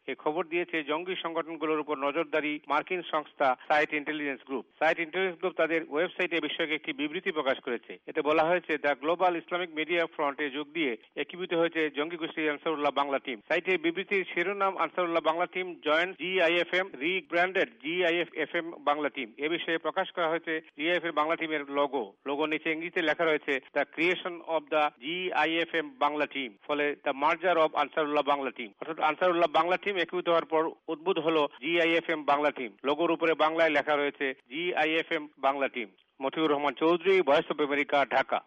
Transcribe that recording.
এই খবর দিয়েছে জঙ্গি সংগঠনগুলোর উপর নজরদারি মার্কিন সংস্থা SITE intelligence group. SITE intelligence group তাদের ওয়েবসাইটে এ বিষয়কে একটি বিবৃতি প্রকাশ করেছে। এতে বলা হয়েছে, দ্য গ্লোবাল ইসলামিক মিডিয়া ফ্রন্টে যোগ দিয়ে একীভূত হয়েছে জঙ্গি গোষ্ঠী আনসারুল্লাহ বাংলা টিম। সাইটে বিবৃতির শিরোনাম Ansarullah Bangla team joint GIFM rebranded GIFM Bangla team. এ বিষয়ে প্রকাশ করা হয়েছে জিআইএফ এর বাংলা টিমের লোগো নিচে ইংরেজিতে লেখা রয়েছে the creation of the GIFM Bangla team, ফলে the merger of Ansarullah Bangla team. অর্থাৎ আনসারুল্লাহ বাংলা টিম একীভূত হওয়ার পর উদ্ভূত হলো জিআইএফএম বাংলা টিম। লোগোর উপরে বাংলায় লেখা রয়েছে GIFM Bangla team. Motiur Rahman Chowdhury, voice of America, Dhaka.